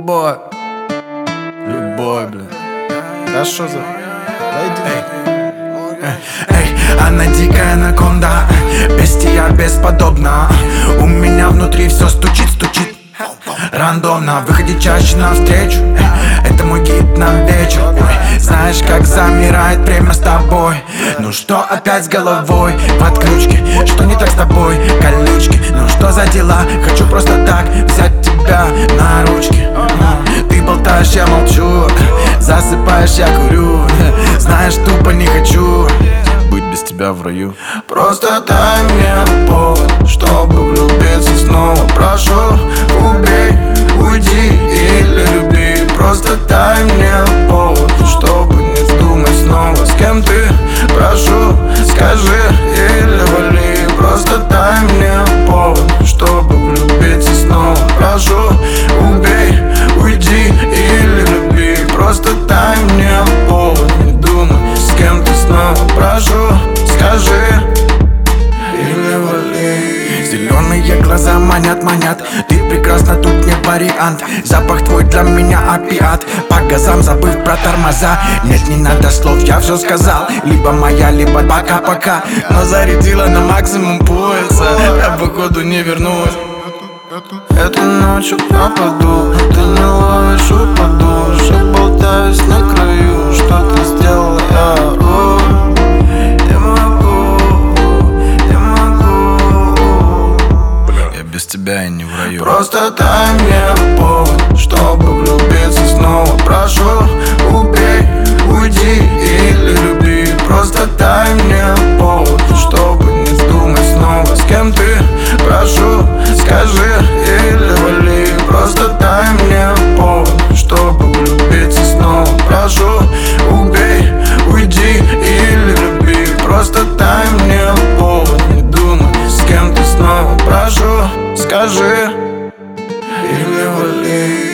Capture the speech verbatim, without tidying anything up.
любовь. Любовь, блин. Да что за... Эй, эй, она дикая анаконда, бестия бесподобна. У меня внутри все стучит, стучит рандомно. Выходи чаще навстречу, это мой гид на вечер. Ой, знаешь, как замирает время с тобой. Ну что опять с головой в отключке? Что не так с тобой, колючки? Ну что за дела? Хочу просто так взять тебя на ручки. Ты болтаешь, я молчу, засыпаешь, я курю. Знаешь, тупо не хочу быть без тебя в раю. Просто дай мне повод, чтобы влюбиться снова. Прошу, убей, уйди или люби. Просто дай мне повод, чтобы не вздумать снова. С кем ты? Прошу, скажи или вали. Просто дай мне повод, чтобы влюбиться снова. Прошу, убей, уйди или люби. Просто дай мне повод, не думай, с кем ты снова. Прошу, скажи или вали. Зеленые глаза манят, манят. Ты прекрасна, тут не вариант. Запах твой для меня опиат. По газам забыв про тормоза. Нет, не надо слов, я все сказал. Либо моя, либо пока-пока. Но зарядила на максимум пояса. Я походу не вернусь. Этой ночью пропаду. Ты не ловишь, упаду. Я болтаюсь на краю. Что ты сделала, я ору. Я могу, я могу. Я без тебя и не в раю. Просто дай мне повод, чтобы влюбиться снова. Прошу, убей, уйди или люби. Просто дай мне повод, чтобы не вздумать снова. С кем ты? Прошу, скажи или вали. Просто дай мне повод, чтобы влюбиться снова. Прошу, убей, уйди или люби. Просто дай мне повод, не думай, с кем ты снова. Прошу, скажи или вали.